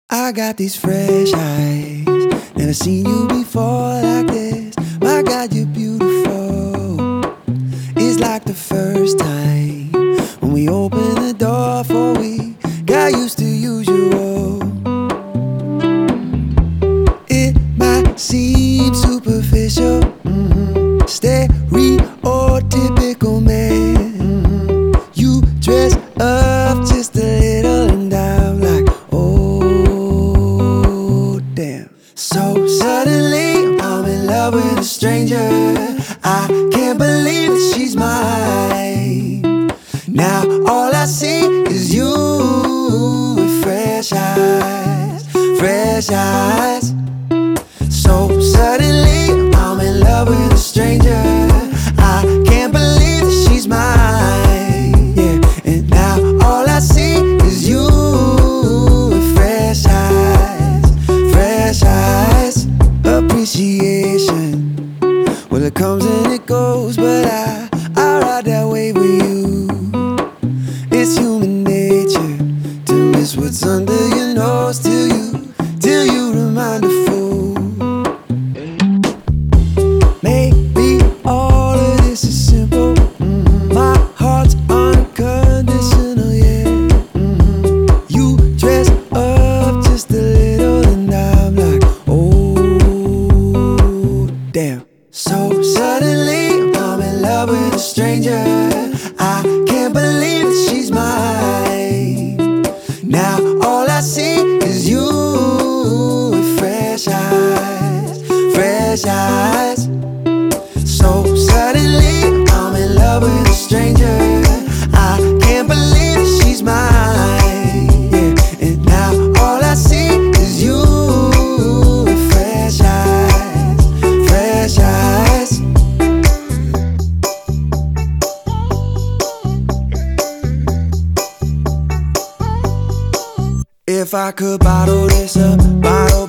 I got these fresh eyes, never seen you before like this. My God, you're beautiful. It's like the first time when we opened the door for we got used to usual. It might seem superficial, stereotypical man. You dress up just a little and I'm like, oh damn. So suddenly I'm in love with a stranger. I can't believe that she's mine. Now all I see is you with fresh eyes, fresh eyes. So suddenly I'm in love with a stranger. I can't believe that she's mine. Yeah, and now all I see is you with fresh eyes, fresh eyes. Appreciation, well it comes and it goes, but I ride that wave with you. It's human nature to miss what's under your nose till you remind a fool. Maybe all of this is simple. My heart's unconditional, yeah. You dress up just a little and I'm like, oh damn. So suddenly I'm in love with a stranger. I can't believe that she's mine. Now all I see is you with fresh eyes, fresh eyes. So suddenly I'm in love with a stranger. I can't believe that she's mine. Yeah, and now all I see is you with fresh eyes, fresh eyes. If I could bottle this up, bottle